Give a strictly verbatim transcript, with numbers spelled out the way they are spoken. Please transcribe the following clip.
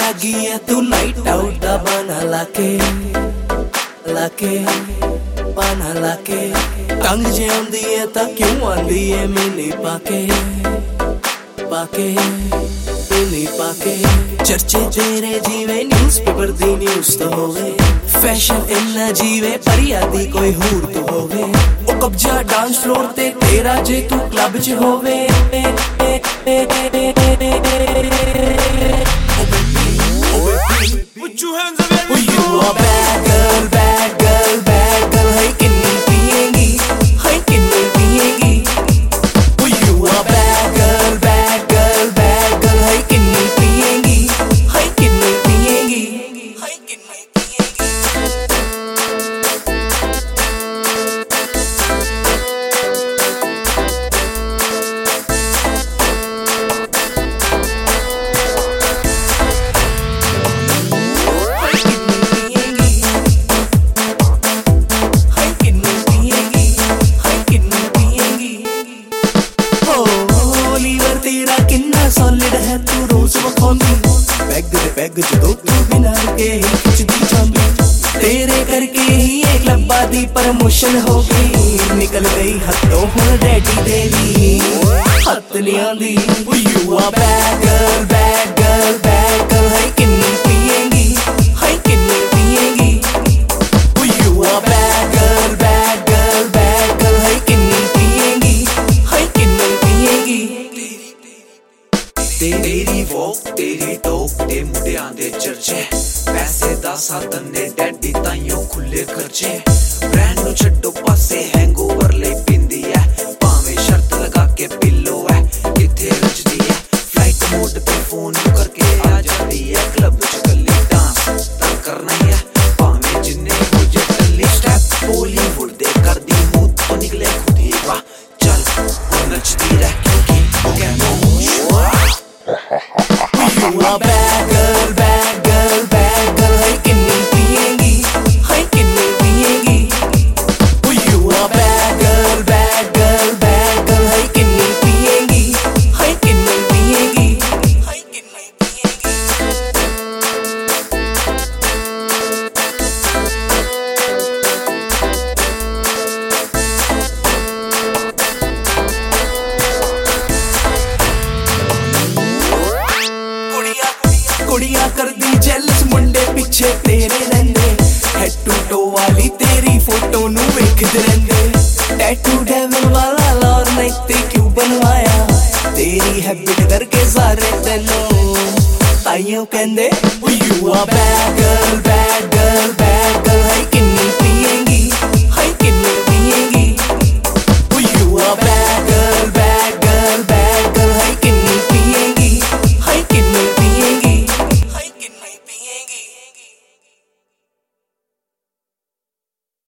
लगी है तू नाइट आउट दा बना लाके लाके बना लाके तंग जे आंदी है ता क्यों आंदी है मिनी पाके पाके मिनी पाके चर्चे तेरे जीवे न्यूज़पेपर दी न्यूज़ तो होवे फैशन इन्ना जीवे पर यादी कोई हूर तो होवे ओ कब्जा डांस फ्लोर ते तेरा जे तू क्लब च होवे Put your hands up, everybody. You are bad girl, bad girl, bad girl. Hey, किन्नी पिएगी? Hey, किन्नी पिएगी? You are bad girl, bad girl, bad girl. Hey, किन्नी पिएगी? Hey, किन्नी पिएगी? Hey, किन्नी पिएगी? सॉलिड है तू रोज वखांदी बैग दे बैग जदों तू बिना के ही खिचदी जांदी तेरे करके ही एक लब्बा दी प्रमोशन हो गई निकल गई हत्तों हुण डैडी तेरी हत्त नहीं आंदी you are bad girl bad girl bad girl hey किन्नी पिएगी है किन्नी पिएगी you are bad girl bad girl bad girl hey किन्नी पिएगी है किन्नी पिएगी तेरी वोक तेरी टोक ते मुंडियां दे चर्चे पैसे दा साधन ने डैडी ताइयों खुले खर्चे ब्रांड नु छड्डो पासे हैंगओवर ले पिंदी है भावे शर्त लगा के पिलो है किथे रजदी है फ्लाइट मोड पे फोन करके आ जाती है क्लब च गली डांस ता करना ही है भावे जिन्ने मुझे टल्ली स्टेप बॉलीवुड दे कर दी मुंह तो निकले खुद ही वाह चल नचती रह क्योंकि हो गया नोश You are bad girl, bad girl, bad girl. Hey, किन्नी पिएगी? Hey, किन्नी पिएगी? You are bad girl, bad girl, bad girl. Hey, किन्नी पिएगी? Hey, किन्नी पिएगी? Hey, किन्नी पिएगी? कुड़ियां कर दी जेलस मुंडे पीछे तेरे रहिंदे हेड टू टो वाली तेरी फोटो नू वेखदे रहिंदे टैटू डेविल वाला लार नाइट ते क्यों बनवाया तेरी हैबिट करके सारे तैनू ताइयों कहंदे you are bad girl bad